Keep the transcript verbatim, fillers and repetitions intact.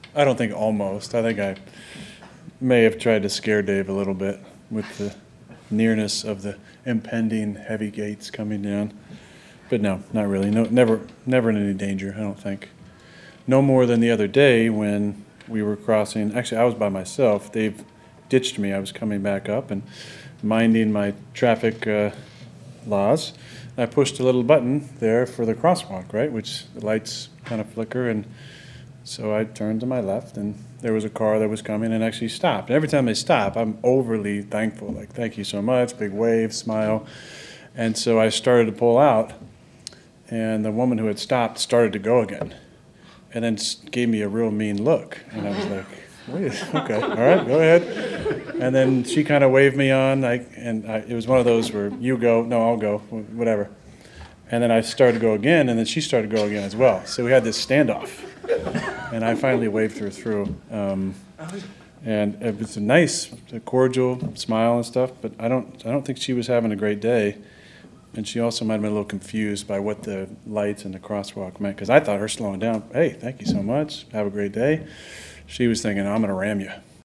I don't think almost. I think I may have tried to scare Dave a little bit with the nearness of the impending heavy gates coming down. But no, not really. No, never, never in any danger, I don't think. No more than the other day when we were crossing. Actually, I was by myself. Dave ditched me. I was coming back up and minding my traffic uh, laws. I pushed a little button there for the crosswalk, right, which the lights kind of flicker, and so I turned to my left, and there was a car that was coming and actually stopped. And every time they stop, I'm overly thankful, like, thank you so much, big wave, smile. And so I started to pull out, and the woman who had stopped started to go again, and then gave me a real mean look. And I was like, wait, okay, all right, go ahead. And then she kind of waved me on, like, and I, it was one of those where you go, no, I'll go, whatever. And then I started to go again, and then she started to go again as well. So we had this standoff. And I finally waved her through. Um, and it was a nice, a cordial smile and stuff, but I don't, I don't think she was having a great day. And she also might have been a little confused by what the lights and the crosswalk meant, because I thought her slowing down, hey, thank you so much, have a great day. She was thinking, I'm going to ram you.